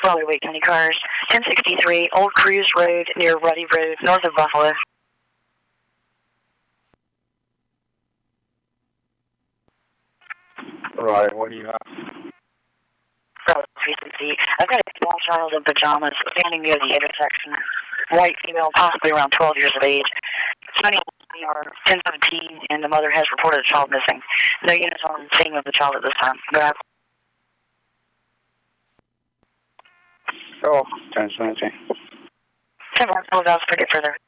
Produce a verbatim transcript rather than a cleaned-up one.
Slowly Wake County cars. ten sixty-three Old Cruise Road near Ruddy Road, north of Buffalo. Right, what do you have? I've got a small child in pajamas standing near the intersection. White female, possibly around twelve years of age. twenty or ten seventeen, and the mother has reported a child missing. No units on the scene of the child at this time. Go ahead. Oh, ten seventeen. ten more, I'll forget further.